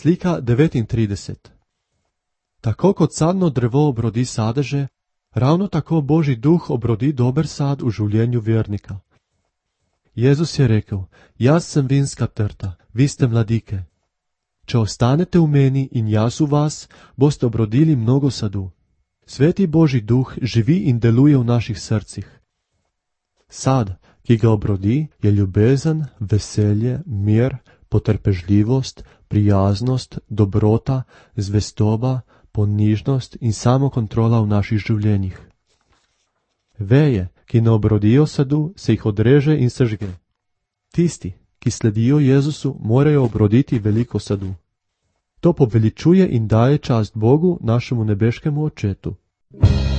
Slika 39. Tako kot sadno drevo obrodi sadeže, ravno tako Božji duh obrodi dober sad v življenju vernika. Jezus je rekel, jaz sem vinska trta, vi ste mladike. Če ostanete v meni in jaz v vas, boste obrodili mnogo sadu. Sveti Božji duh živi in deluje v naših srcih. Sad, ki ga obrodi, je ljubezen, veselje, mir, potrpežljivost, prijaznost, dobrota, zvestoba, ponižnost in samokontrola v naših življenjih. Veje, ki ne obrodijo sadu, se jih odreže in sežge. Tisti, ki sledijo Jezusu, morajo obroditi veliko sadu. To poveličuje in daje čast Bogu, našemu nebeškemu Očetu.